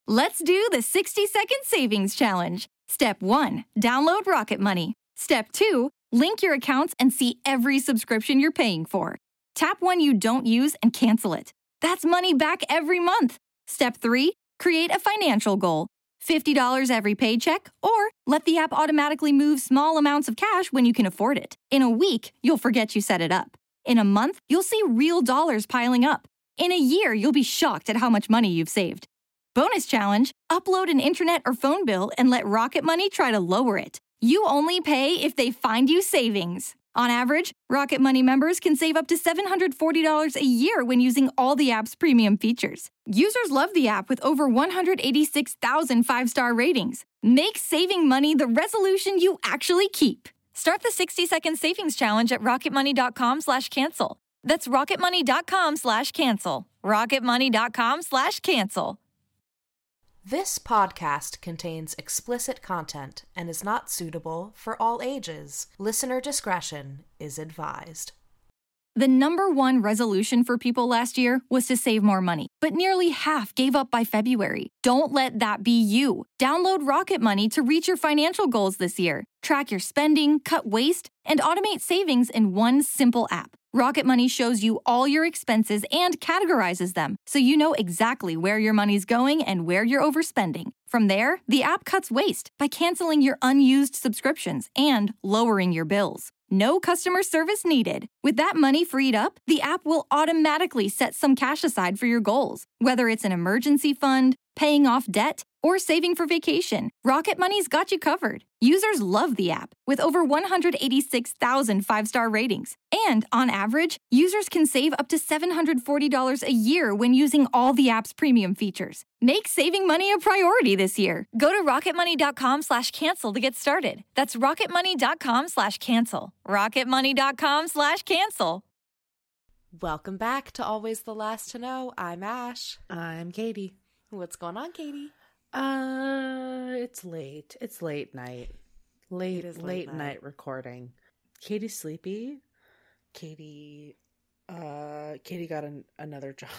Let's do the 60-second savings challenge. Step 1, download Rocket Money. Step 2, link your accounts and see every subscription you're paying for. Tap one you don't use and cancel it. That's money back every month. Step 3, create a financial goal. $50 every paycheck, or let the app automatically move small amounts of cash when you can afford it. In a week, you'll forget you set it up. In a month, you'll see real dollars piling up. In a year, you'll be shocked at how much money you've saved. Bonus challenge, upload an internet or phone bill and let Rocket Money try to lower it. You only pay if they find you savings. On average, Rocket Money members can save up to $740 a year when using all the app's premium features. Users love the app with over 186,000 five-star ratings. Make saving money the resolution you actually keep. Start the 60-second savings challenge at rocketmoney.com/cancel. That's rocketmoney.com/cancel. rocketmoney.com/cancel. This podcast contains explicit content and is not suitable for all ages. Listener discretion is advised. The number one resolution for people last year was to save more money, but nearly half gave up by February. Don't let that be you. Download Rocket Money to reach your financial goals this year. Track your spending, cut waste, and automate savings in one simple app. Rocket Money shows you all your expenses and categorizes them, so you know exactly where your money's going and where you're overspending. From there, the app cuts waste by canceling your unused subscriptions and lowering your bills. No customer service needed. With that money freed up, the app will automatically set some cash aside for your goals. Whether it's an emergency fund, paying off debt, or saving for vacation, Rocket Money's got you covered. Users love the app, with over 186,000 five-star ratings. And on average, users can save up to $740 a year when using all the app's premium features. Make saving money a priority this year. Go to rocketmoney.com/cancel to get started. That's rocketmoney.com/cancel. rocketmoney.com/cancel. Welcome back to Always the Last to Know. I'm Ash. I'm Katie. What's going on, Katie? It's late. It's late night. Late night recording. Katie's sleepy. Katie got another job.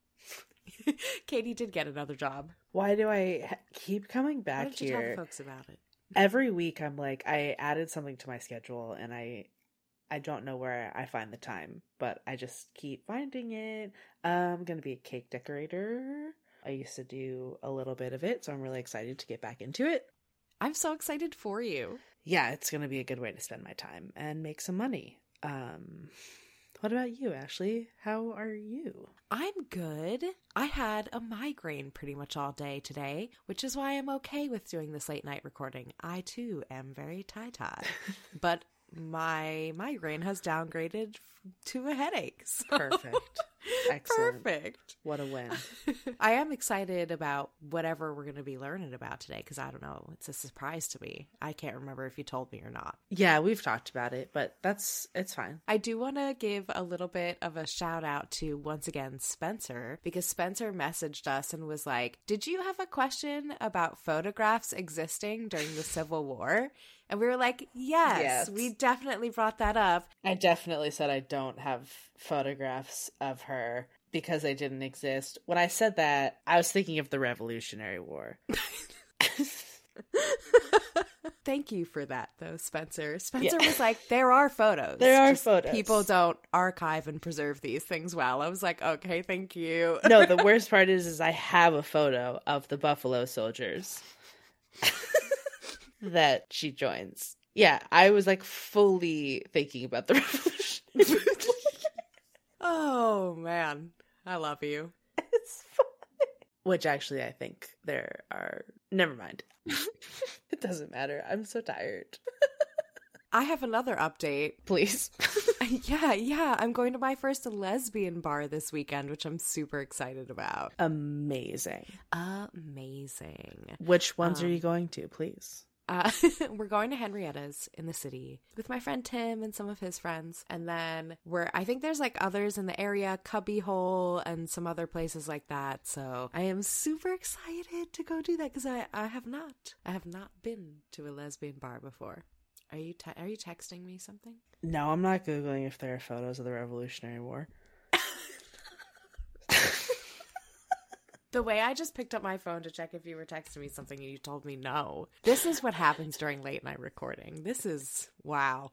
Katie did get another job. Why do I keep coming back Why don't you here? tell folks about it? Every week I'm like, I added something to my schedule and I don't know where I find the time, but I just keep finding it. I'm going to be a cake decorator. I used to do a little bit of it, so I'm really excited to get back into it. I'm so excited for you. Yeah, it's going to be a good way to spend my time and make some money. What about you, Ashley? How are you? I'm good. I had a migraine pretty much all day today, which is why I'm okay with doing this late night recording. I, too, am very tie-tie. But my migraine has downgraded to a headache. So. Perfect. Excellent. Perfect. What a win. I am excited about whatever we're going to be learning about today because I don't know. It's a surprise to me. I can't remember if you told me or not. Yeah, we've talked about it, but it's fine. I do want to give a little bit of a shout out to, once again, Spencer, because Spencer messaged us and was like, did you have a question about photographs existing during the Civil War? And we were like, yes, we definitely brought that up. I definitely said I don't have photographs of her because they didn't exist. When I said that, I was thinking of the Revolutionary War. Thank you for that, though, Spencer. Spencer was like, there are photos. There are photos. People don't archive and preserve these things well. I was like, okay, thank you. No, the worst part is I have a photo of the Buffalo Soldiers that she joins. Yeah, I was like fully thinking about the revolution. Oh, man. I love you. It's fun. Which actually I think there are... Never mind. It doesn't matter. I'm so tired. I have another update. Please. Yeah. I'm going to my first lesbian bar this weekend, which I'm super excited about. Amazing. Which ones are you going to, please? We're going to Henrietta's in the city with my friend Tim and some of his friends. And then I think there's like others in the area, Cubbyhole and some other places like that. So I am super excited to go do that because I have not been to a lesbian bar before. Are you texting me something? No, I'm not Googling if there are photos of the Revolutionary War. The way I just picked up my phone to check if you were texting me something and you told me no. This is what happens during late night recording. This is, wow.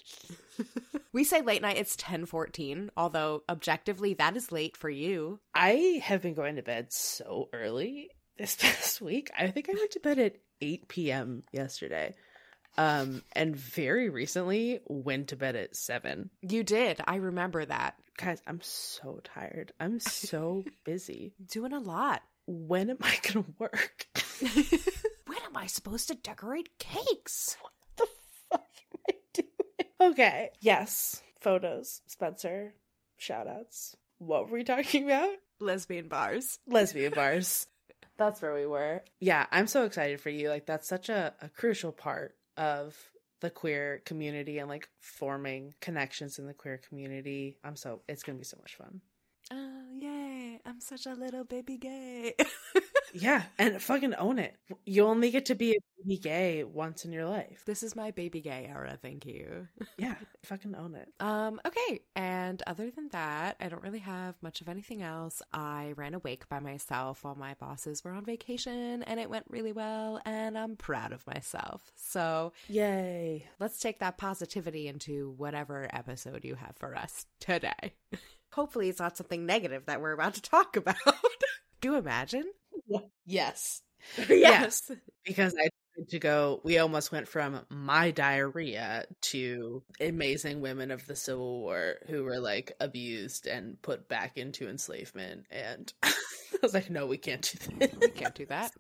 We say late night, it's 10:14, although objectively that is late for you. I have been going to bed so early this past week. I think I went to bed at 8 p.m. yesterday. And very recently went to bed at 7. You did. I remember that. Guys, I'm so tired. I'm so busy. Doing a lot. When am I gonna work? When am I supposed to decorate cakes? What the fuck am I doing? Okay. Yes. Photos. Spencer. Shout outs. What were we talking about? Lesbian bars. Lesbian bars. That's where we were. Yeah, I'm so excited for you. Like, that's such a crucial part of the queer community and like forming connections in the queer community. It's gonna be so much fun. Oh, yay. I'm such a little baby gay. Yeah, and fucking own it. You only get to be a baby gay once in your life. This is my baby gay era, thank you. Yeah, fucking own it. Okay, and other than that, I don't really have much of anything else. I ran a wake by myself while my bosses were on vacation, and it went really well, and I'm proud of myself. So, yay. Let's take that positivity into whatever episode you have for us today. Hopefully it's not something negative that we're about to talk about. Do you imagine? Yes. Yes. Because I tried to go, we almost went from my diarrhea to amazing women of the Civil War who were like abused and put back into enslavement. And I was like, no, we can't do that. We can't do that.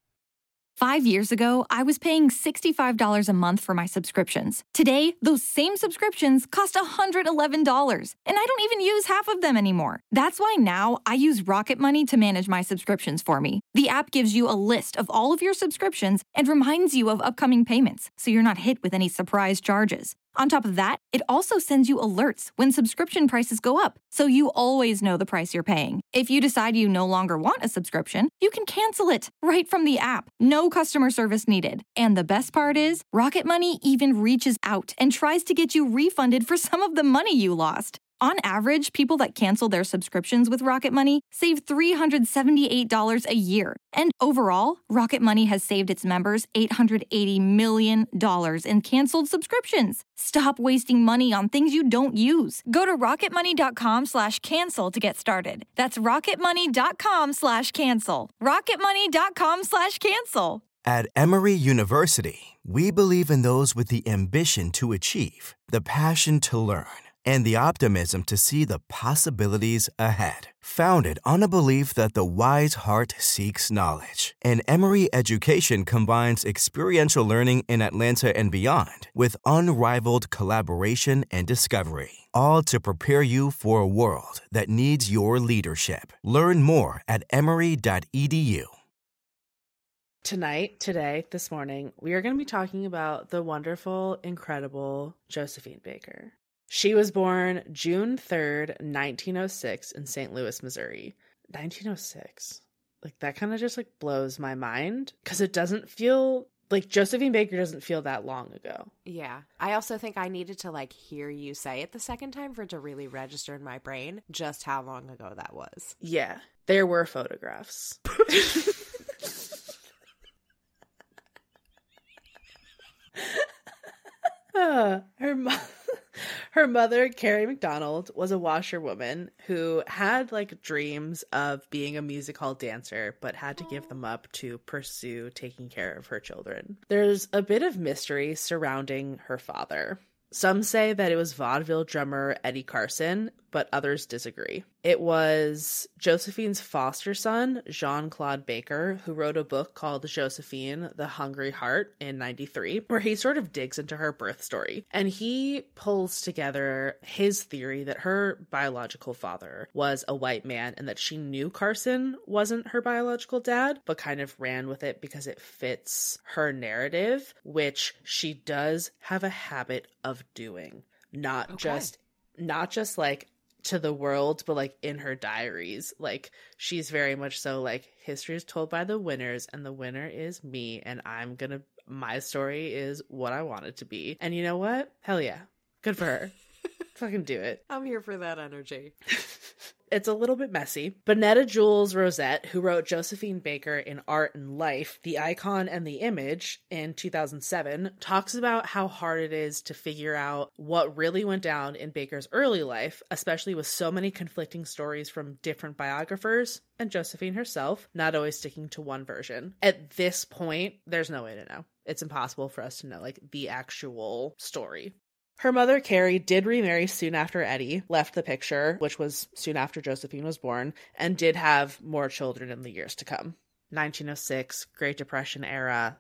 5 years ago, I was paying $65 a month for my subscriptions. Today, those same subscriptions cost $111, and I don't even use half of them anymore. That's why now I use Rocket Money to manage my subscriptions for me. The app gives you a list of all of your subscriptions and reminds you of upcoming payments, so you're not hit with any surprise charges. On top of that, it also sends you alerts when subscription prices go up, so you always know the price you're paying. If you decide you no longer want a subscription, you can cancel it right from the app. No customer service needed. And the best part is, Rocket Money even reaches out and tries to get you refunded for some of the money you lost. On average, people that cancel their subscriptions with Rocket Money save $378 a year. And overall, Rocket Money has saved its members $880 million in canceled subscriptions. Stop wasting money on things you don't use. Go to rocketmoney.com/cancel to get started. That's rocketmoney.com/cancel. rocketmoney.com/cancel. At Emory University, we believe in those with the ambition to achieve, the passion to learn, and the optimism to see the possibilities ahead. Founded on a belief that the wise heart seeks knowledge, and Emory Education combines experiential learning in Atlanta and beyond with unrivaled collaboration and discovery, all to prepare you for a world that needs your leadership. Learn more at emory.edu. This morning, we are going to be talking about the wonderful, incredible Josephine Baker. She was born June 3rd, 1906 in St. Louis, Missouri. 1906. Like, that kind of just, like, blows my mind because it doesn't feel, like, Josephine Baker doesn't feel that long ago. Yeah. I also think I needed to, like, hear you say it the second time for it to really register in my brain just how long ago that was. Yeah. There were photographs. Her mother, Carrie McDonald, was a washerwoman who had like dreams of being a music hall dancer, but had to give them up to pursue taking care of her children. There's a bit of mystery surrounding her father. Some say that it was vaudeville drummer Eddie Carson, but others disagree. It was Josephine's foster son, Jean-Claude Baker, who wrote a book called Josephine, The Hungry Heart in 93, where he sort of digs into her birth story. And he pulls together his theory that her biological father was a white man and that she knew Carson wasn't her biological dad, but kind of ran with it because it fits her narrative, which she does have a habit of doing. Not just like to the world, but like in her diaries. Like, she's very much so like, history is told by the winners and the winner is me, and my story is what I want it to be. And you know what? Hell yeah. Good for her. Fucking do it. I'm here for that energy. It's a little bit messy. Bonnetta Jules Rosette, who wrote Josephine Baker in Art and Life, The Icon and the Image in 2007, talks about how hard it is to figure out what really went down in Baker's early life, especially with so many conflicting stories from different biographers, and Josephine herself, not always sticking to one version. At this point, there's no way to know. It's impossible for us to know, like, the actual story. Her mother, Carrie, did remarry soon after Eddie left the picture, which was soon after Josephine was born, and did have more children in the years to come. 1906, Great Depression era,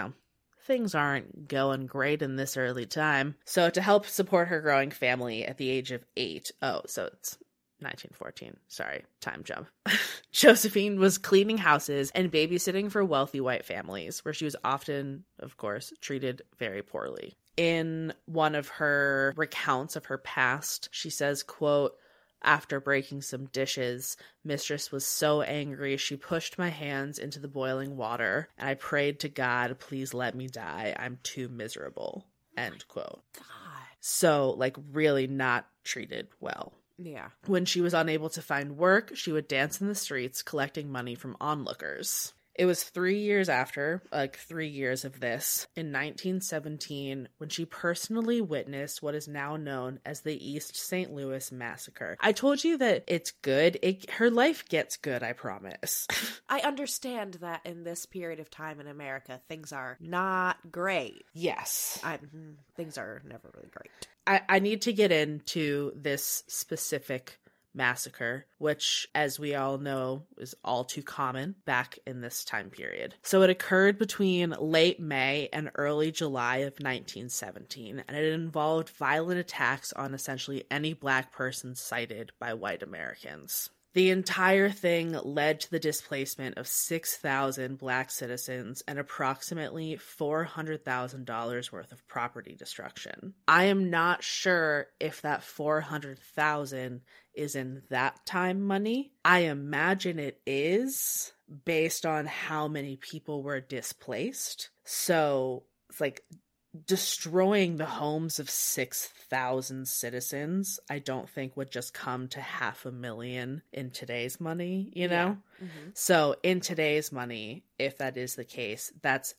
things aren't going great in this early time. So to help support her growing family at the age of 8, so it's 1914. Sorry, time jump. Josephine was cleaning houses and babysitting for wealthy white families, where she was often, of course, treated very poorly. In one of her recounts of her past, she says, quote, "After breaking some dishes, mistress was so angry she pushed my hands into the boiling water, and I prayed to God, please let me die. I'm too miserable." End quote. God. So, like, really not treated well. Yeah. When she was unable to find work, she would dance in the streets collecting money from onlookers. It was 3 years after, 3 years of this, in 1917, when she personally witnessed what is now known as the East St. Louis Massacre. I told you that it's good. Her life gets good, I promise. I understand that in this period of time in America, things are not great. Yes. Things are never really great. I need to get into this specific massacre, which, as we all know, is all too common back in this time period. So it occurred between late May and early July of 1917, and it involved violent attacks on essentially any Black person cited by white Americans. The entire thing led to the displacement of 6,000 Black citizens and approximately $400,000 worth of property destruction. I am not sure if that $400,000 is in that time money. I imagine it is, based on how many people were displaced. So it's like destroying the homes of 6,000 citizens, I don't think would just come to $500,000 in today's money, you know? Yeah. Mm-hmm. So in today's money, if that is the case, that's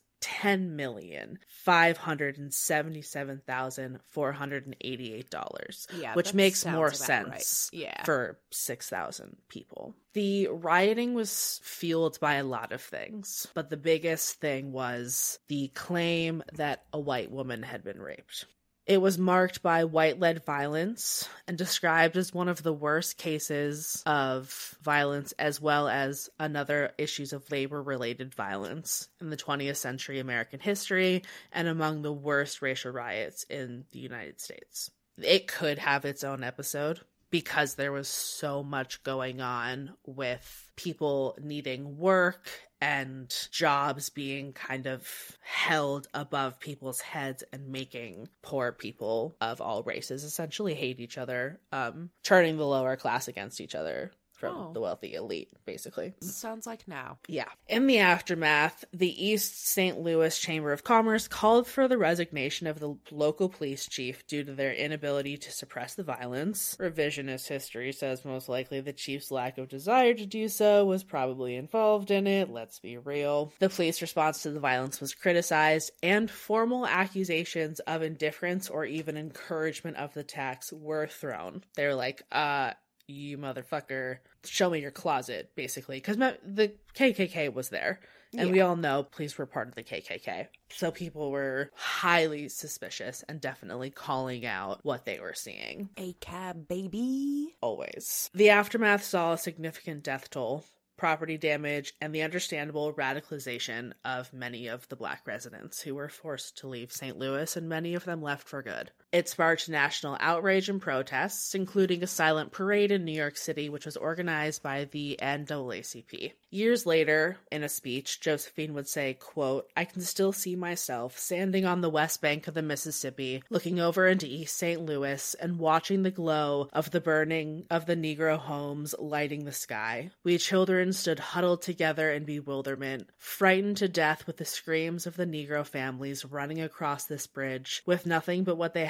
$10,577,488, which makes more sense for 6,000 people. The rioting was fueled by a lot of things, but the biggest thing was the claim that a white woman had been raped. It was marked by white-led violence and described as one of the worst cases of violence, as well as another issues of labor-related violence in the 20th century American history, and among the worst racial riots in the United States. It could have its own episode, because there was so much going on with people needing work and jobs being kind of held above people's heads and making poor people of all races essentially hate each other, turning the lower class against each other from the wealthy elite, basically. Sounds like now. Yeah. In the aftermath, the East St. Louis Chamber of Commerce called for the resignation of the local police chief due to their inability to suppress the violence. Revisionist history says most likely the chief's lack of desire to do so was probably involved in it. Let's be real. The police response to the violence was criticized, and formal accusations of indifference or even encouragement of the attacks were thrown. They were like, you motherfucker, show me your closet, basically. Because the KKK was there. And we all know police were part of the KKK. So people were highly suspicious and definitely calling out what they were seeing. ACAB, baby. Always. The aftermath saw a significant death toll, property damage, and the understandable radicalization of many of the Black residents who were forced to leave St. Louis, and many of them left for good. It sparked national outrage and protests, including a silent parade in New York City, which was organized by the NAACP. Years later, in a speech, Josephine would say, quote, "I can still see myself standing on the west bank of the Mississippi, looking over into East St. Louis and watching the glow of the burning of the Negro homes lighting the sky. We children stood huddled together in bewilderment, frightened to death with the screams of the Negro families running across this bridge with nothing but what they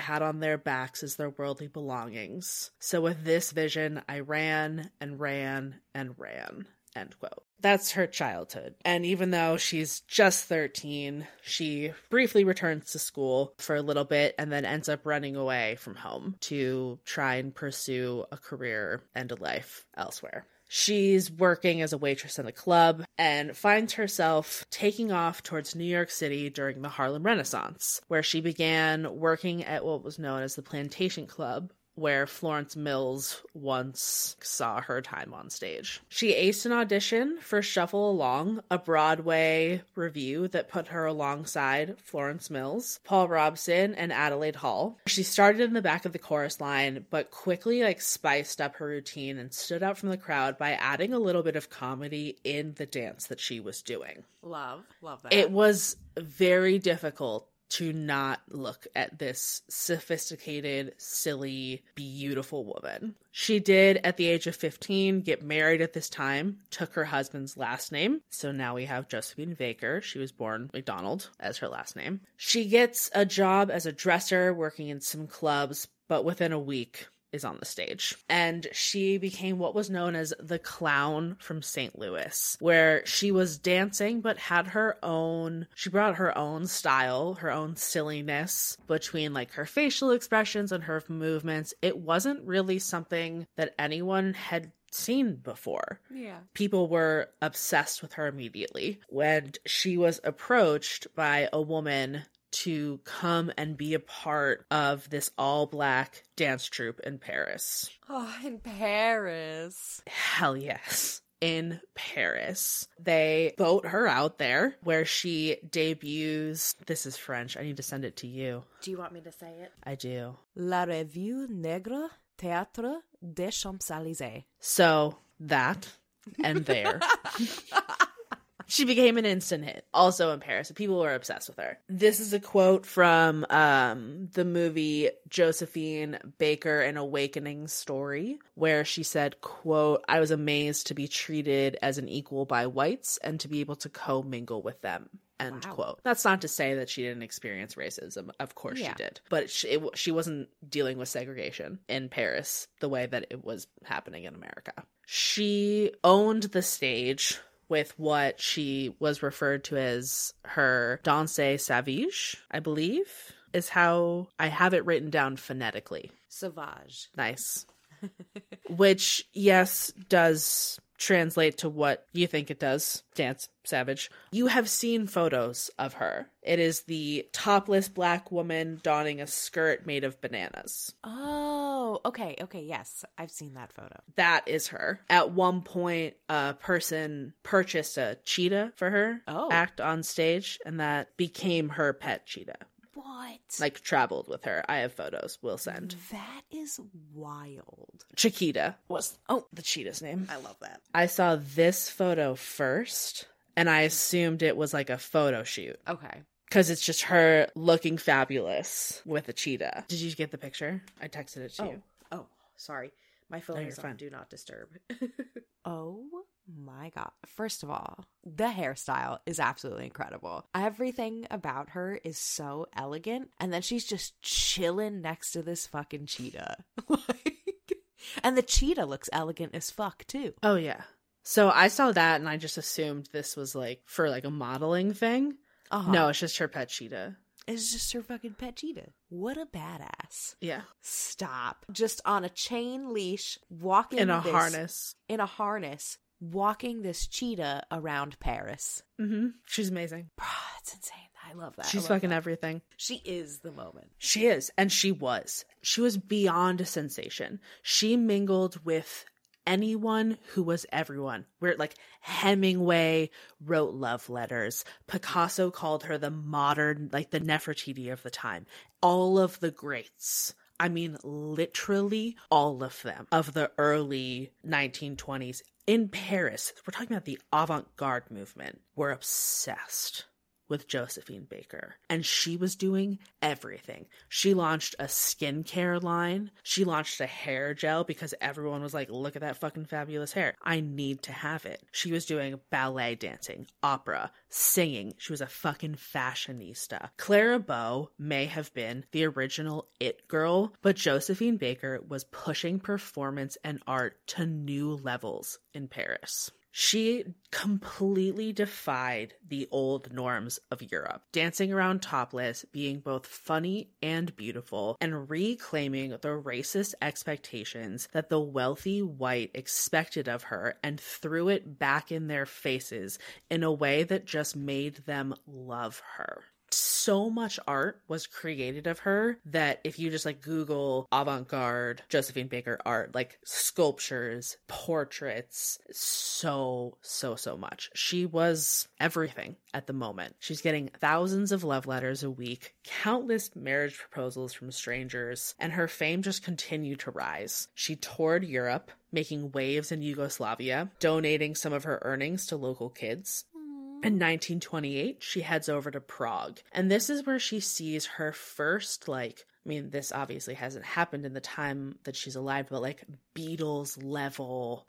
had on their backs as their worldly belongings. So with this vision, I ran and ran and ran. End quote. That's her childhood. And even though she's just 13, she briefly returns to school for a little bit and then ends up running away from home to try and pursue a career and a life elsewhere. She's working as a waitress in a club and finds herself taking off towards New York City during the Harlem Renaissance, where she began working at what was known as the Plantation Club, where Florence Mills once saw her time on stage. She aced an audition for Shuffle Along, a Broadway revue that put her alongside Florence Mills, Paul Robeson, and Adelaide Hall. She started in the back of the chorus line, but quickly spiced up her routine and stood out from the crowd by adding a little bit of comedy in the dance that she was doing. Love that. It was very difficult to not look at this sophisticated, silly, beautiful woman. She did, at the age of 15, get married at this time, took her husband's last name. So now we have Josephine Baker. She was born McDonald as her last name. She gets a job as a dresser, working in some clubs, but within a week is on the stage. And she became what was known as the clown from St. Louis, where she was dancing but had she brought her own style, her own silliness between like her facial expressions and her movements. It wasn't really something that anyone had seen before. Yeah. People were obsessed with her immediately when she was approached by a woman to come and be a part of this all-black dance troupe in Paris. Oh, in Paris. Hell yes. In Paris. They boat her out there where she debuts. This is French. I need to send it to you. Do you want me to say it? I do. La Revue Nègre Théâtre des Champs-Élysées. So that and there. She became an instant hit, also in Paris. People were obsessed with her. This is a quote from the movie Josephine Baker, An Awakening Story, where she said, quote, "I was amazed to be treated as an equal by whites and to be able to co-mingle with them." End quote. That's not to say that she didn't experience racism. Of course she did. But she wasn't dealing with segregation in Paris the way that it was happening in America. She owned the stage with what she was referred to as her danse sauvage, I believe, is how I have it written down phonetically. Sauvage. Nice. Which, yes, does translate to what you think it does. Dance savage. You have seen photos of her. It is the topless black woman donning a skirt made of bananas. Oh, okay, yes. I've seen that photo. That is her. At one point, a person purchased a cheetah for her act on stage, and that became her pet cheetah. What? Like, traveled with her. I have photos. We'll send. That is wild. Chiquita was the cheetah's name. I love that. I saw this photo first, and I assumed it was like a photo shoot. Okay. Because it's just her looking fabulous with a cheetah. Did you get the picture? I texted it to you. Oh, sorry. My phone is on Do Not Disturb. Oh my God. First of all, the hairstyle is absolutely incredible. Everything about her is so elegant. And then she's just chilling next to this fucking cheetah. And the cheetah looks elegant as fuck too. Oh yeah. So I saw that and I just assumed this was like for like a modeling thing. Uh-huh. No, it's just her pet cheetah. It's just her fucking pet cheetah. What a badass. Yeah. Stop. Just on a chain leash, walking in a harness, walking this cheetah around Paris. Mm-hmm. She's amazing. It's insane. I love that. She's fucking everything. She is the moment. She is. And she was beyond a sensation. She mingled with anyone who was everyone. Where like Hemingway wrote love letters. Picasso called her the modern, like the Nefertiti of the time. All of the greats. I mean, literally all of them of the early 1920s in Paris. We're talking about the avant-garde movement. Were obsessed with Josephine Baker, and she was doing everything. She launched a skincare line. She launched a hair gel because everyone was like, look at that fucking fabulous hair. I need to have it. She was doing ballet dancing, opera, singing. She was a fucking fashionista. Clara Bow may have been the original it girl, but Josephine Baker was pushing performance and art to new levels in Paris. She completely defied the old norms of Europe, dancing around topless, being both funny and beautiful, and reclaiming the racist expectations that the wealthy white expected of her and threw it back in their faces in a way that just made them love her. So much art was created of her that if you just like Google avant-garde Josephine Baker art, like sculptures, portraits, so much. She was everything at the moment. She's getting thousands of love letters a week, countless marriage proposals from strangers, and her fame just continued to rise. She toured Europe, making waves in Yugoslavia, donating some of her earnings to local kids. In 1928, she heads over to Prague, and this is where she sees her first, this obviously hasn't happened in the time that she's alive, but Beatles level,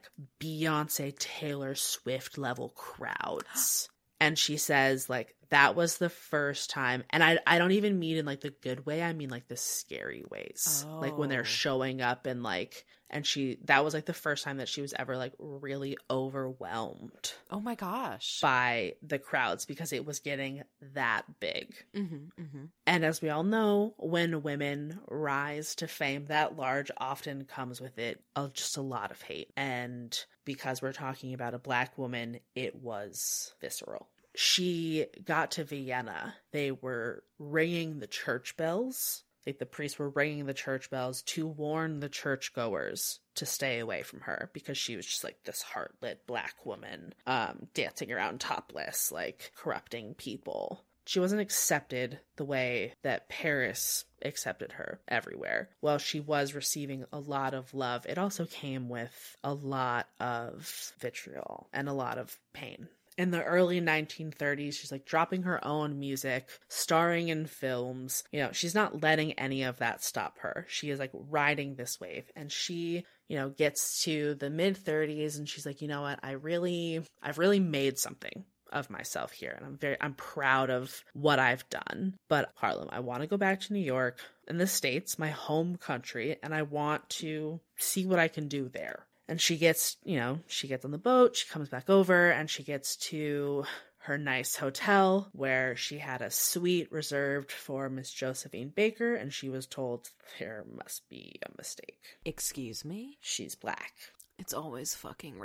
Beyonce, Taylor Swift level crowds. And she says, that was the first time, and I don't even mean in the good way, I mean the scary ways. Oh. When they're showing up and that was the first time that she was ever really overwhelmed. Oh my gosh. By the crowds, because it was getting that big. Mm-hmm, mm-hmm. And as we all know, when women rise to fame that large, often comes with it just a lot of hate. And because we're talking about a Black woman, it was visceral. She got to Vienna. They were ringing the church bells. The priests were ringing the church bells to warn the churchgoers to stay away from her, because she was just this heart-lit Black woman, dancing around topless, corrupting people. She wasn't accepted the way that Paris accepted her everywhere. While she was receiving a lot of love, it also came with a lot of vitriol and a lot of pain. In the early 1930s, she's dropping her own music, starring in films. She's not letting any of that stop her. She is riding this wave, and she, gets to the mid 30s and she's you know what? I've really made something of myself here, and I'm proud of what I've done. But Harlem, I want to go back to New York and the States, my home country, and I want to see what I can do there. And she gets on the boat, she comes back over, and she gets to her nice hotel where she had a suite reserved for Miss Josephine Baker, and she was told there must be a mistake. Excuse me? She's Black. It's always fucking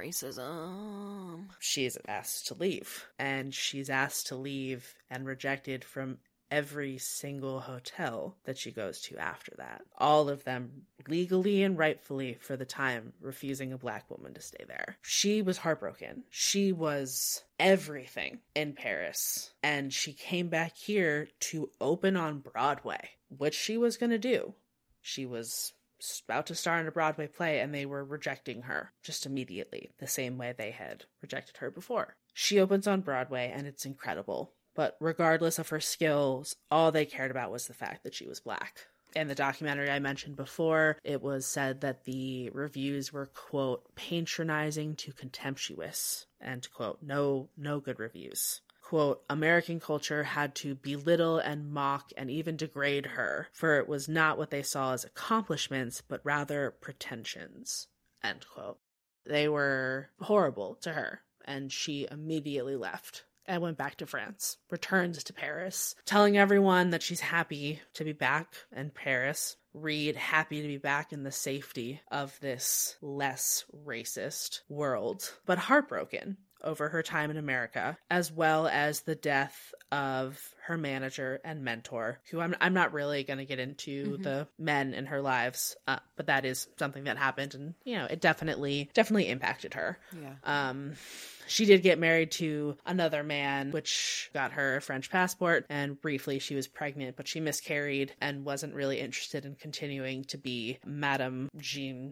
racism. She's asked to leave, and she's asked to leave and rejected from every single hotel that she goes to after that. All of them, legally and rightfully for the time, refusing a Black woman to stay there. She was heartbroken. She was everything in Paris. And she came back here to open on Broadway, which she was going to do. She was about to star in a Broadway play, and they were rejecting her just immediately, the same way they had rejected her before. She opens on Broadway, and it's incredible. But regardless of her skills, all they cared about was the fact that she was Black. In the documentary I mentioned before, it was said that the reviews were, quote, patronizing to contemptuous, end quote. No good reviews. Quote, American culture had to belittle and mock and even degrade her, for it was not what they saw as accomplishments, but rather pretensions, end quote. They were horrible to her, and she immediately left. And went back to France, returned to Paris, telling everyone that she's happy to be back in Paris. Read happy to be back in the safety of this less racist world, but heartbroken over her time in America, as well as the death of her manager and mentor, who I'm not really going to get into the men in her lives, but that is something that happened, and it definitely impacted her. Yeah. She did get married to another man, which got her a French passport, and briefly she was pregnant, but she miscarried and wasn't really interested in continuing to be Madame Jean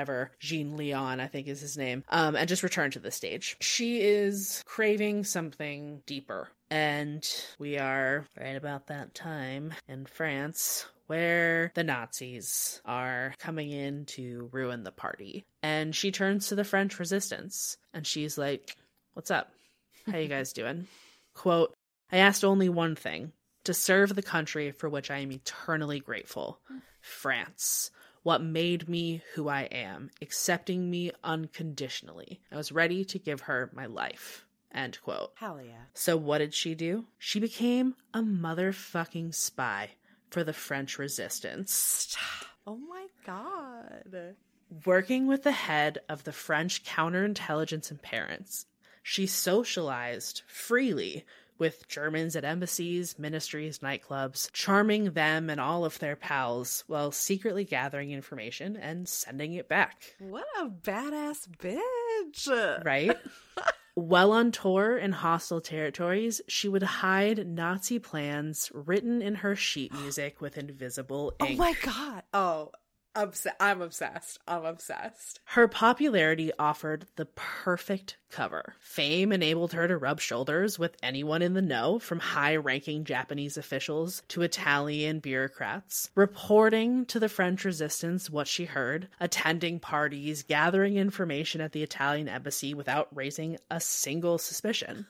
Leon, I think is his name, and just returned to the stage. She is craving something deeper And we are right about that time in France where the Nazis are coming in to ruin the party. And she turns to the French resistance and she's like, "What's up? How you guys doing?" Quote, "I asked only one thing, to serve the country for which I am eternally grateful. France. What made me who I am, accepting me unconditionally. I was ready to give her my life." End quote. Hell yeah. So what did she do? She became a motherfucking spy for the French resistance. Oh my god. Working with the head of the French counterintelligence and parents, she socialized freely with Germans at embassies, ministries, nightclubs, charming them and all of their pals while secretly gathering information and sending it back. What a badass bitch. Right? While on tour in hostile territories, she would hide Nazi plans written in her sheet music with invisible ink. Oh my god. Oh, I'm obsessed. I'm obsessed. Her popularity offered the perfect cover. Fame enabled her to rub shoulders with anyone in the know, from high-ranking Japanese officials to Italian bureaucrats, reporting to the French resistance what she heard, attending parties, gathering information at the Italian embassy without raising a single suspicion.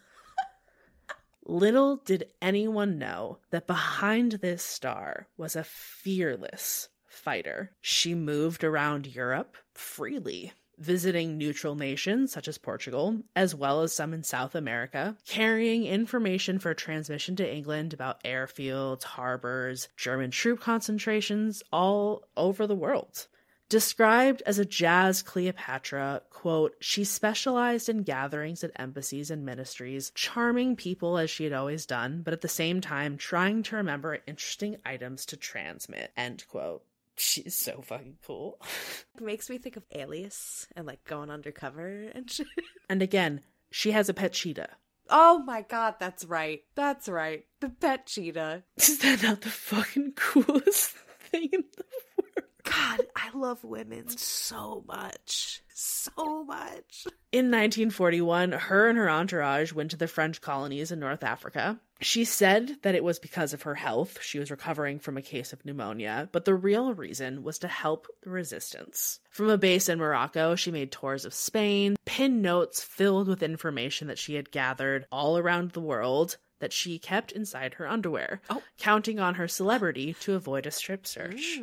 Little did anyone know that behind this star was a fearless fighter. She moved around Europe freely, visiting neutral nations such as Portugal, as well as some in South America, carrying information for transmission to England about airfields, harbors, German troop concentrations all over the world. Described as a jazz Cleopatra, quote, "She specialized in gatherings at embassies and ministries, charming people as she had always done, but at the same time trying to remember interesting items to transmit," end quote. She's so fucking cool. It makes me think of Alias and like going undercover and shit. And again, she has a pet cheetah. Oh my god, that's right. That's right. The pet cheetah. Is that not the fucking coolest thing in the world? God, I love women so much. So much. In 1941, her and her entourage went to the French colonies in North Africa. She said that it was because of her health. She was recovering from a case of pneumonia, but the real reason was to help the resistance. From a base in Morocco, she made tours of Spain, pinned notes filled with information that she had gathered all around the world that she kept inside her underwear, counting on her celebrity to avoid a strip search.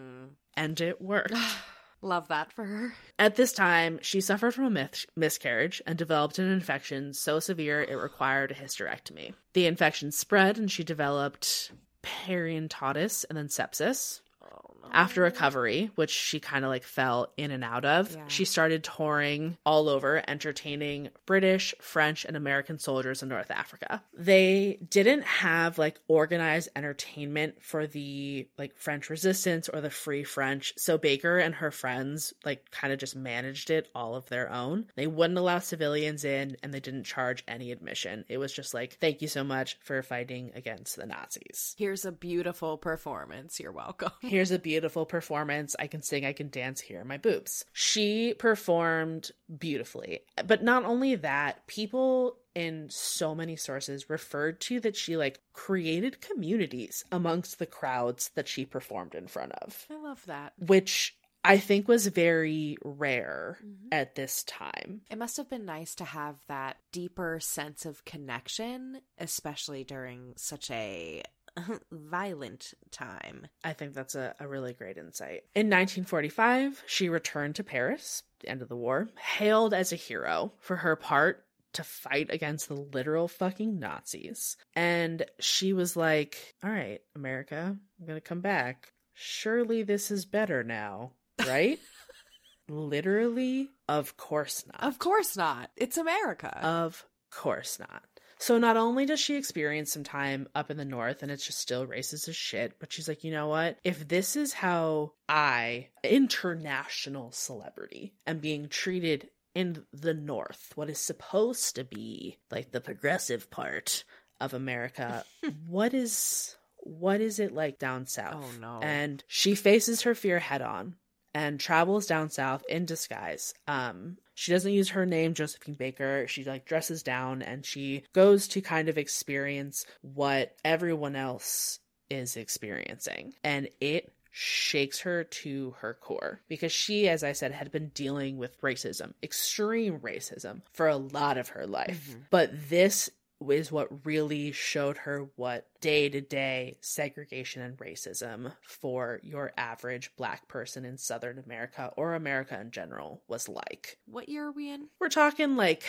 And it worked. Love that for her. At this time, she suffered from a miscarriage and developed an infection so severe it required a hysterectomy. The infection spread and she developed periodontitis and then sepsis. After recovery, which she kind of like fell in and out of, she started touring all over, entertaining British, French, and American soldiers in North Africa. They didn't have like organized entertainment for the like French resistance or the Free French, so Baker and her friends like kind of just managed it all of their own. They wouldn't allow civilians in and they didn't charge any admission. It was just like, thank you so much for fighting against the Nazis. Here's a beautiful performance. You're welcome. Here's a beautiful performance. I can sing, I can dance, here are my boobs. She performed beautifully. But not only that, people in so many sources referred to that she like created communities amongst the crowds that she performed in front of. I love that. Which I think was very rare at this time. It must have been nice to have that deeper sense of connection, especially during such a violent time. I think that's a really great insight. In 1945, she returned to Paris, the end of the war, hailed as a hero for her part to fight against the literal fucking Nazis. And she was like, all right, America, I'm gonna come back. Surely this is better now, right? Literally, of course not. Of course not. It's America. Of course not. So not only does she experience some time up in the north and it's just still racist as shit, but she's like, you know what? If this is how I, international celebrity, am being treated in the north, what is supposed to be like the progressive part of America, what is it like down south? Oh no. And she faces her fear head on and travels down south in disguise. She doesn't use her name, Josephine Baker. She like dresses down and she goes to kind of experience what everyone else is experiencing. And it shakes her to her core because she, as I said, had been dealing with racism, extreme racism, for a lot of her life. But this is what really showed her what day-to-day segregation and racism for your average Black person in Southern America, or America in general, was like. What year are we in? We're talking like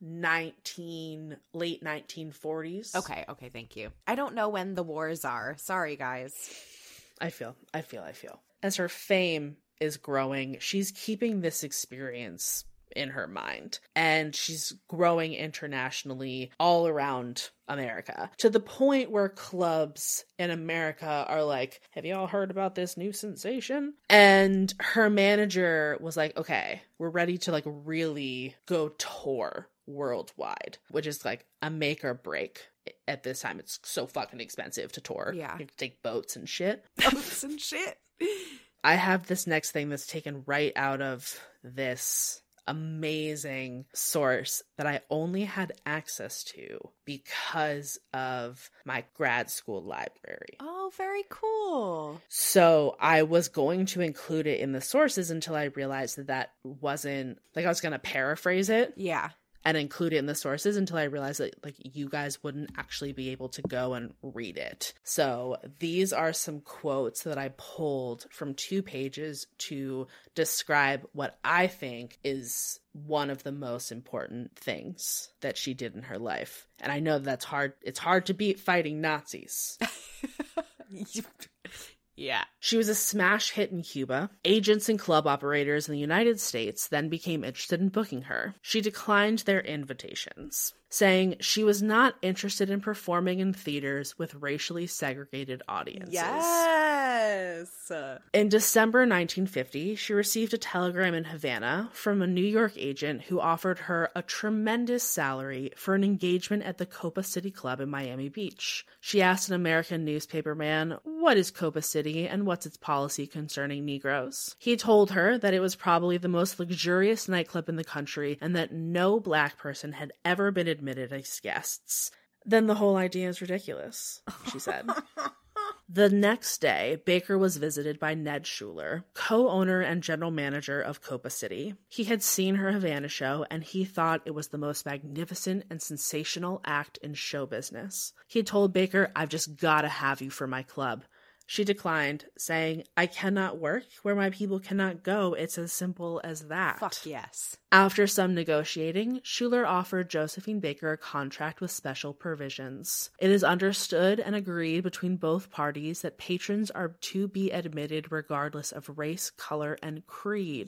late 1940s. Okay, thank you. I don't know when the wars are. Sorry, guys. I feel. As her fame is growing, she's keeping this experience in her mind, and she's growing internationally all around America, to the point where clubs in America are like, have you all heard about this new sensation? And her manager was like, okay, we're ready to like really go tour worldwide, which is like a make or break. At this time, it's so fucking expensive to tour. Yeah. You have to take boats and shit. Boats and shit. I have this next thing that's taken right out of this amazing source that I only had access to because of my grad school library. Oh, very cool. So I was going to include it in the sources until I realized that wasn't, like, I was going to paraphrase it. Yeah. And include it in the sources until I realized that like you guys wouldn't actually be able to go and read it. So these are some quotes that I pulled from 2 pages to describe what I think is one of the most important things that she did in her life. And I know that's hard. It's hard to beat fighting Nazis. Yeah. She was a smash hit in Cuba. Agents and club operators in the United States then became interested in booking her. She declined their invitations, saying she was not interested in performing in theaters with racially segregated audiences. Yes. In December 1950, she received a telegram in Havana from a New York agent who offered her a tremendous salary for an engagement at the Copa City Club in Miami Beach. She asked an American newspaperman, "What is Copa City and what's its policy concerning Negroes?" He told her that it was probably the most luxurious nightclub in the country and that no Black person had ever been admitted as guests. "Then the whole idea is ridiculous," she said. The next day, Baker was visited by Ned Schuler, co-owner and general manager of Copa City. He had seen her Havana show, and he thought it was the most magnificent and sensational act in show business. He told Baker, "I've just gotta have you for my club." She declined, saying, "I cannot work where my people cannot go. It's as simple as that." Fuck yes. After some negotiating, Schuler offered Josephine Baker a contract with special provisions. It is understood and agreed between both parties that patrons are to be admitted regardless of race, color, and creed.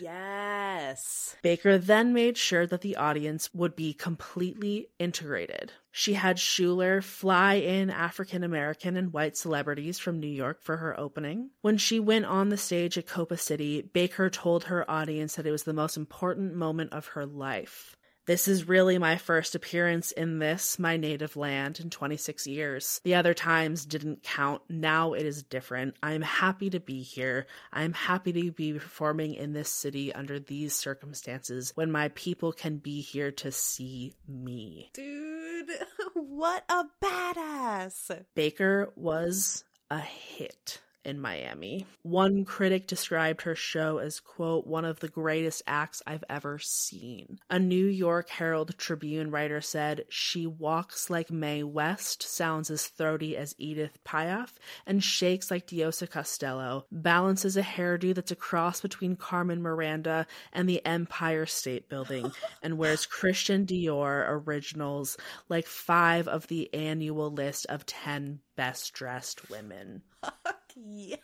Yes. Baker then made sure that the audience would be completely integrated. She had Schuler fly in African American and white celebrities from New York for her opening. When she went on the stage at Copa City, Baker told her audience that it was the most important moment of her life. "This is really my first appearance in this, my native land, in 26 years. The other times didn't count. Now it is different. I am happy to be here. I am happy to be performing in this city under these circumstances when my people can be here to see me." Dude, what a badass. Baker was a hit in Miami. One critic described her show as, quote, "one of the greatest acts I've ever seen." A New York Herald Tribune writer said, "She walks like Mae West, sounds as throaty as Edith Piaf, and shakes like Diosa Costello, balances a hairdo that's a cross between Carmen Miranda and the Empire State Building, and wears Christian Dior originals like 5 of the annual list of 10 best-dressed women." Yes.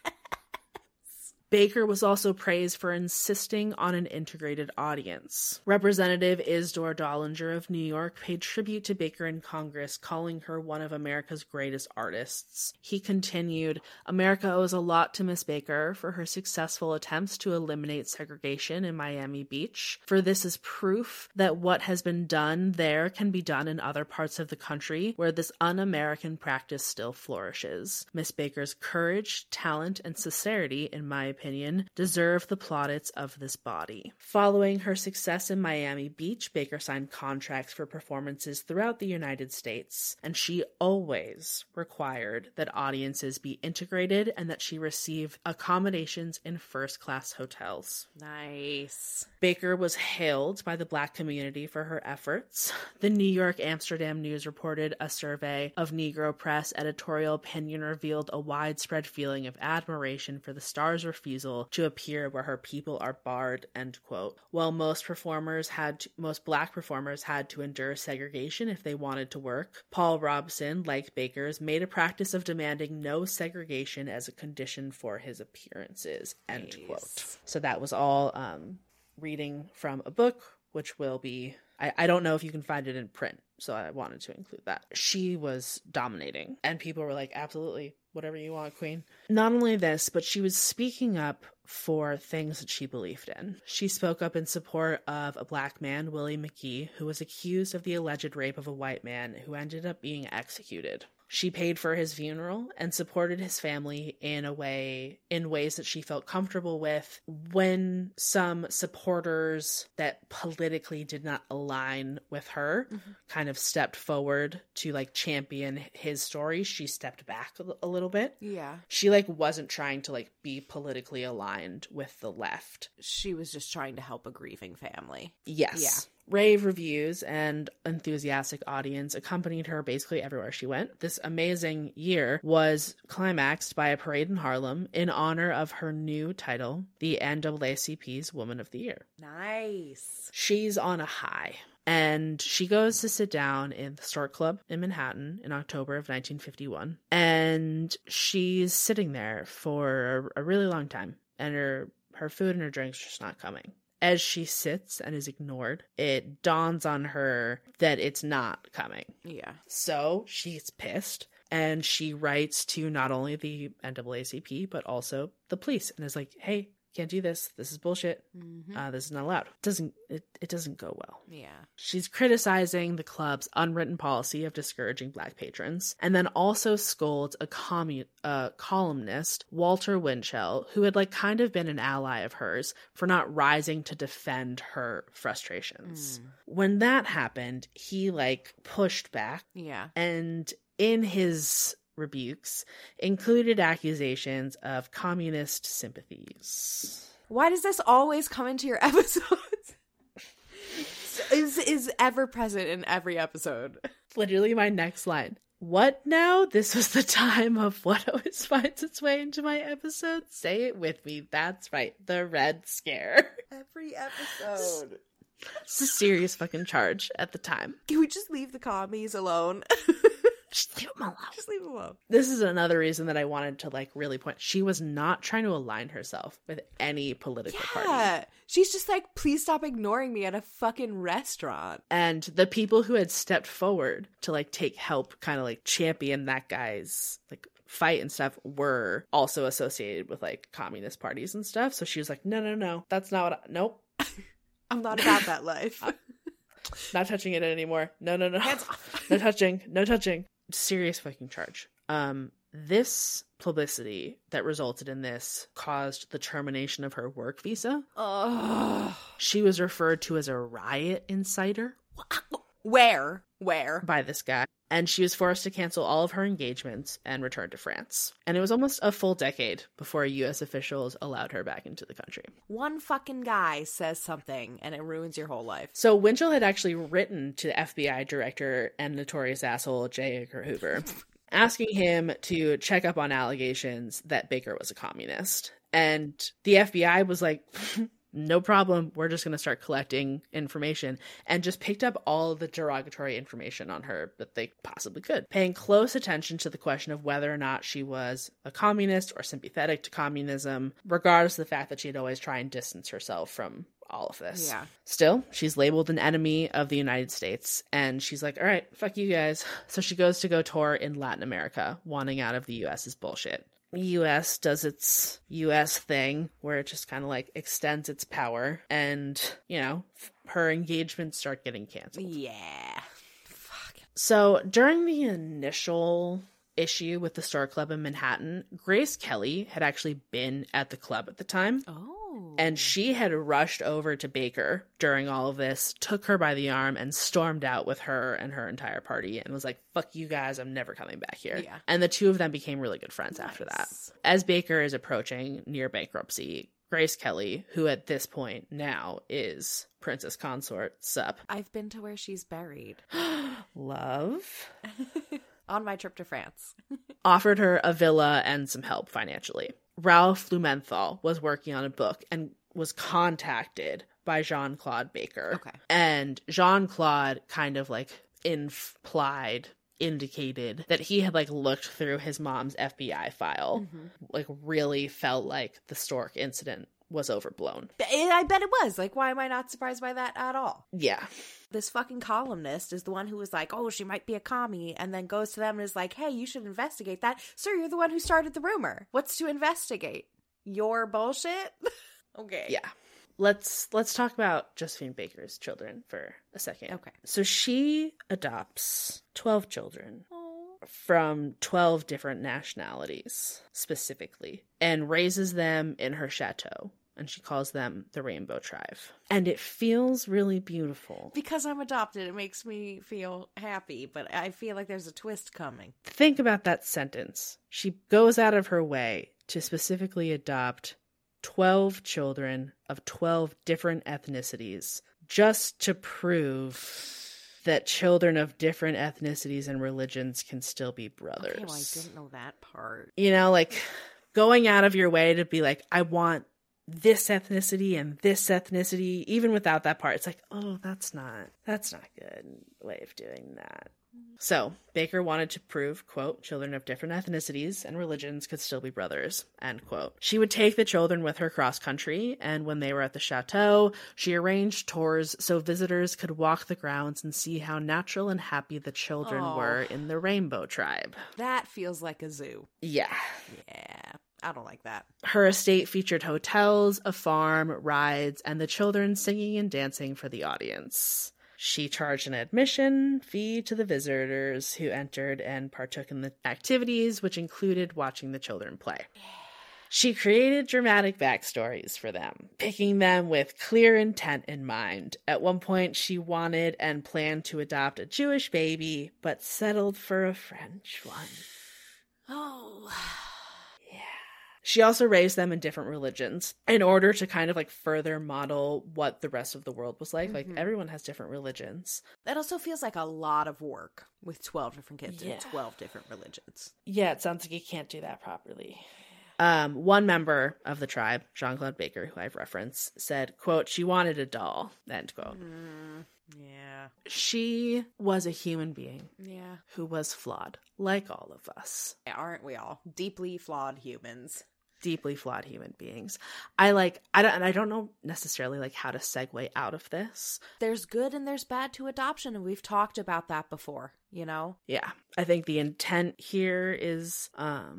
Baker was also praised for insisting on an integrated audience. Representative Isidore Dollinger of New York paid tribute to Baker in Congress, calling her one of America's greatest artists. He continued, "America owes a lot to Miss Baker for her successful attempts to eliminate segregation in Miami Beach, for this is proof that what has been done there can be done in other parts of the country where this un-American practice still flourishes. Miss Baker's courage, talent, and sincerity, in my opinion, deserve the plaudits of this body. Following her success in Miami Beach, Baker signed contracts for performances throughout the United States, and she always required that audiences be integrated and that she receive accommodations in first-class hotels. Nice. Baker was hailed by the Black community for her efforts. The New York Amsterdam News reported a survey of Negro press editorial opinion revealed a widespread feeling of admiration for the star's refusal to appear where her people are barred, end quote. While most Black performers had to endure segregation if they wanted to work, Paul Robeson, like Baker's, made a practice of demanding no segregation as a condition for his appearances, end quote. So that was all reading from a book, which will be, I don't know if you can find it in print, so I wanted to include that. She was dominating, and people were like, absolutely, whatever you want, queen. Not only this, but she was speaking up for things that she believed in. She spoke up in support of a Black man, Willie McGee, who was accused of the alleged rape of a white man who ended up being executed. She paid for his funeral and supported his family in ways that she felt comfortable with. When some supporters that politically did not align with her kind of stepped forward to like champion his story, she stepped back a little bit. Yeah. She like wasn't trying to like be politically aligned with the left. She was just trying to help a grieving family. Yes. Yeah. Rave reviews and enthusiastic audience accompanied her basically everywhere she went. This amazing year was climaxed by a parade in Harlem in honor of her new title, the NAACP's Woman of the Year. Nice. She's on a high. And she goes to sit down in the Stork Club in Manhattan in October of 1951. And she's sitting there for a really long time. And her food and her drinks are just not coming. As she sits and is ignored, it dawns on her that it's not coming. Yeah. So she's pissed, and she writes to not only the NAACP, but also the police, and is like, hey, can't do this. This is bullshit. This is not allowed. It doesn't go well. Yeah. She's criticizing the club's unwritten policy of discouraging Black patrons, and then also scolds a columnist, Walter Winchell, who had like kind of been an ally of hers, for not rising to defend her frustrations. When that happened, he like pushed back. Yeah. And in his rebukes included accusations of communist sympathies. Why does this always come into your episodes? is ever present in every episode. Literally my next line. What now? This was the time of what always finds its way into my episode. Say it with me. That's right. The Red Scare. Every episode. It's a serious fucking charge at the time. Can we just leave the commies alone? Just leave them alone. Just leave them alone. This is another reason that I wanted to like really point. She was not trying to align herself with any political party. She's just like, please stop ignoring me at a fucking restaurant. And the people who had stepped forward to like take help, kind of like champion that guy's like fight and stuff, were also associated with like communist parties and stuff. So she was like, no, that's not what nope. I'm not about that life. Not touching it anymore. No. Hands off. No touching. Serious fucking charge. This publicity that resulted in this caused the termination of her work visa. She was referred to as a riot inciter. Where? By this guy. And she was forced to cancel all of her engagements and return to France. And it was almost a full decade before U.S. officials allowed her back into the country. One fucking guy says something and it ruins your whole life. So Winchell had actually written to FBI director and notorious asshole J. Edgar Hoover, asking him to check up on allegations that Baker was a communist. And the FBI was like, no problem, we're just going to start collecting information, and just picked up all of the derogatory information on her that they possibly could, paying close attention to the question of whether or not she was a communist or sympathetic to communism, regardless of the fact that she'd always try and distance herself from all of this. Yeah. Still, she's labeled an enemy of the United States, and she's like, all right, fuck you guys. So she goes to go tour in Latin America, wanting out of the U.S.'s bullshit. The U.S. does its U.S. thing, where it just kind of like extends its power, and, you know, her engagements start getting canceled. Yeah. Fuck. So during the initial issue with the Star Club in Manhattan, Grace Kelly had actually been at the club at the time. Oh. And she had rushed over to Baker during all of this, took her by the arm, and stormed out with her and her entire party and was like, fuck you guys, I'm never coming back here. Yeah. And the two of them became really good friends after that. As Baker is approaching near bankruptcy, Grace Kelly, who at this point now is Princess Consort Sup. I've been to where she's buried. Love. On my trip to France. Offered her a villa and some help financially. Ralph Blumenthal was working on a book and was contacted by Jean-Claude Baker. Okay. And Jean-Claude kind of like indicated that he had like looked through his mom's FBI file, like really felt like the Stork incident was overblown. I bet it was. Like, why am I not surprised by that at all? Yeah. This fucking columnist is the one who was like, oh, she might be a commie, and then goes to them and is like, hey, you should investigate that. Sir, you're the one who started the rumor. What's to investigate? Your bullshit? Okay. Yeah. Let's talk about Josephine Baker's children for a second. Okay. So she adopts 12 children from 12 different nationalities specifically and raises them in her chateau. And she calls them the Rainbow Tribe. And it feels really beautiful. Because I'm adopted, it makes me feel happy, but I feel like there's a twist coming. Think about that sentence. She goes out of her way to specifically adopt 12 children of 12 different ethnicities just to prove that children of different ethnicities and religions can still be brothers. Okay, well, I didn't know that part. You know, like going out of your way to be like, I want this ethnicity and this ethnicity, even without that part, it's like, oh, that's not good way of doing that. So Baker wanted to prove, quote, children of different ethnicities and religions could still be brothers, end quote. She would take the children with her cross country, and when they were at the chateau, she arranged tours so visitors could walk the grounds and see how natural and happy the children were in the Rainbow Tribe. That feels like a zoo. Yeah. Yeah. I don't like that. Her estate featured hotels, a farm, rides, and the children singing and dancing for the audience. She charged an admission fee to the visitors who entered and partook in the activities, which included watching the children play. She created dramatic backstories for them, picking them with clear intent in mind. At one point, she wanted and planned to adopt a Jewish baby, but settled for a French one. Oh... She also raised them in different religions in order to kind of like further model what the rest of the world was like. Like everyone has different religions. That also feels like a lot of work with 12 different kids in 12 different religions. Yeah, it sounds like you can't do that properly. One member of the tribe, Jean-Claude Baker, who I've referenced, said, quote, she wanted a doll, end quote. Yeah. She was a human being. Yeah. Who was flawed, like all of us. Aren't we all? Deeply flawed humans. Deeply flawed human beings. I don't know necessarily like how to segue out of this. There's good and there's bad to adoption, and we've talked about that before, you know? Yeah. I think the intent here is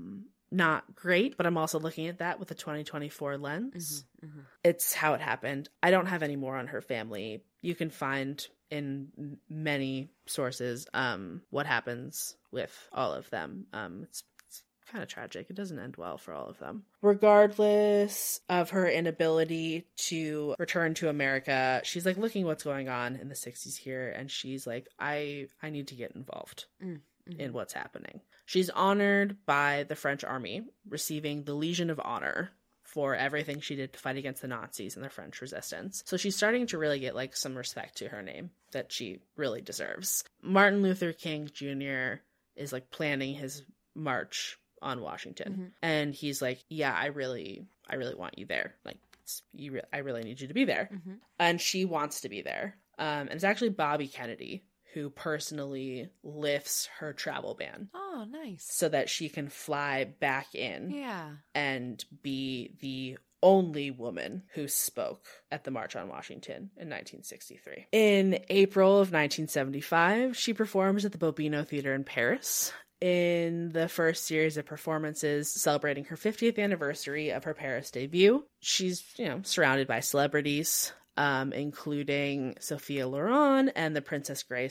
not great, but I'm also looking at that with a 2024 lens. It's how it happened. I don't have any more on her family. You can find in many sources what happens with all of them. It's kind of tragic. It doesn't end well for all of them. Regardless of her inability to return to America, she's like looking what's going on in the 60s here, and she's like, I need to get involved in what's happening. She's honored by the French army, receiving the Legion of Honor for everything she did to fight against the Nazis and the French resistance. So she's starting to really get like some respect to her name that she really deserves. Martin Luther King Jr. is like planning his march on Washington, and he's like, yeah, I really want you there. Like, I really need you to be there. And she wants to be there. And it's actually Bobby Kennedy who personally lifts her travel ban. Oh, nice. So that she can fly back in. Yeah. And be the only woman who spoke at the March on Washington in 1963. In April of 1975, she performs at the Bobino Theater in Paris in the first series of performances celebrating her 50th anniversary of her Paris debut. She's, surrounded by celebrities, including Sophia Loren and the Princess Grace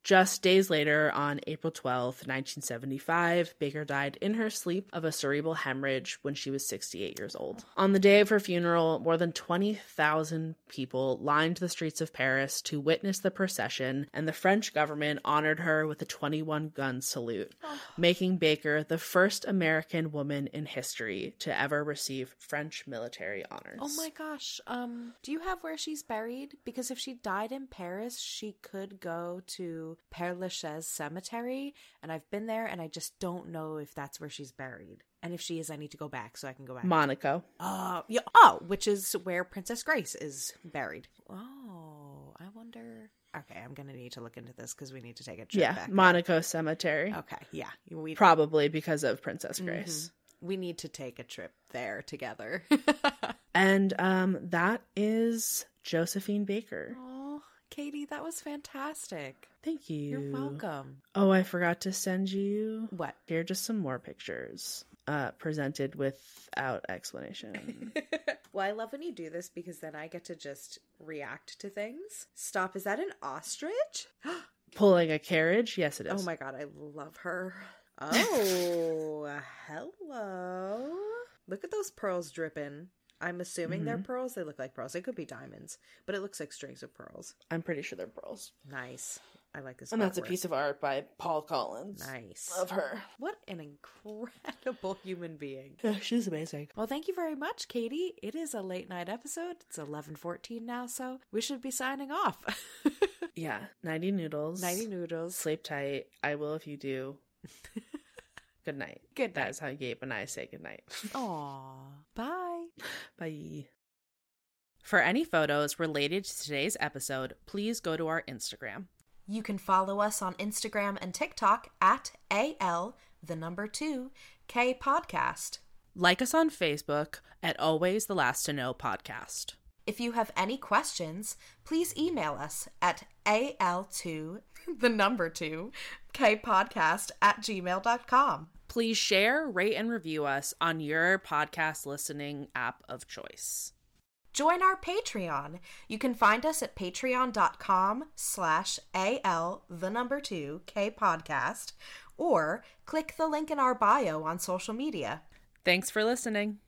Just days later, on April 12th, 1975, Baker died in her sleep of a cerebral hemorrhage when she was 68 years old. On the day of her funeral, more than 20,000 people lined the streets of Paris to witness the procession, and the French government honored her with a 21-gun salute, making Baker the first American woman in history to ever receive French military honors. Oh my gosh. Do you have where she's buried? Because if she died in Paris, she could go to Père Lachaise Cemetery, and I've been there, and I just don't know if that's where she's buried. And if she is, I need to go back so I can go back. Monaco. Yeah. Oh, which is where Princess Grace is buried. Oh, I wonder. Okay, I'm gonna need to look into this because we need to take a trip back. Monaco Cemetery. Okay, yeah. Probably because of Princess Grace. We need to take a trip there together. And that is Josephine Baker. Oh, Katie, that was fantastic. Thank you. You're welcome. Oh, I forgot to send you. What? Here are just some more pictures presented without explanation. Well, I love when you do this because then I get to just react to things. Stop. Is that an ostrich? Pulling a carriage? Yes, it is. Oh my god, I love her. Oh, hello. Look at those pearls dripping. I'm assuming they're pearls. They look like pearls. They could be diamonds, but it looks like strings of pearls. I'm pretty sure they're pearls. Nice. I like this. And that's a piece of art by Paul Collins. Nice. Love her. What an incredible human being. Yeah, she's amazing. Well, thank you very much, Katie. It is a late night episode. It's 11:14 now, so we should be signing off. Yeah. Nighty noodles. Nighty noodles. Sleep tight. I will if you do. Good night. Good night. That is how Gabe and I say good night. Aw. Bye. Bye. For any photos related to today's episode, please go to our Instagram. You can follow us on Instagram and TikTok at AL2K podcast. Like us on Facebook at Always the Last to Know Podcast. If you have any questions, please email us at AL2K podcast@gmail.com. Please share, rate, and review us on your podcast listening app of choice. Join our Patreon. You can find us at patreon.com/AL2K podcast or click the link in our bio on social media. Thanks for listening.